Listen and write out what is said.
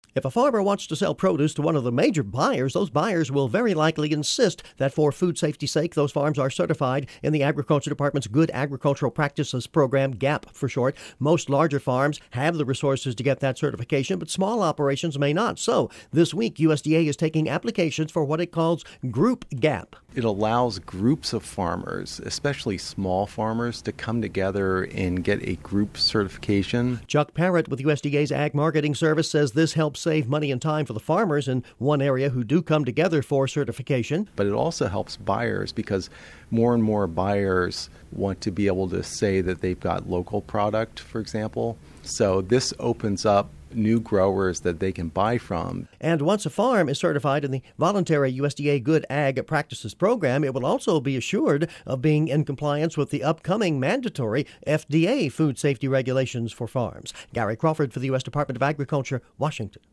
If a farmer wants to sell produce to one of the major buyers, those buyers will very likely insist that for food safety's sake, those farms are certified in the Agriculture Department's Good Agricultural Practices Program, GAP for short. Most larger farms have the resources to get that certification, but small operations may not. So this week, USDA is taking applications for what it calls Group GAP. It allows groups of farmers, especially small farmers, to come together and get a group certification. Chuck Parrott with USDA's Ag Marketing Service says this helps save money and time for the farmers in one area who do come together for certification. But it also helps buyers because more and more buyers want to be able to say that they've got local product, for example. So this opens up new growers that they can buy from. And once a farm is certified in the voluntary USDA Good Ag Practices Program, it will also be assured of being in compliance with the upcoming mandatory FDA food safety regulations for farms. Gary Crawford for the U.S. Department of Agriculture, Washington.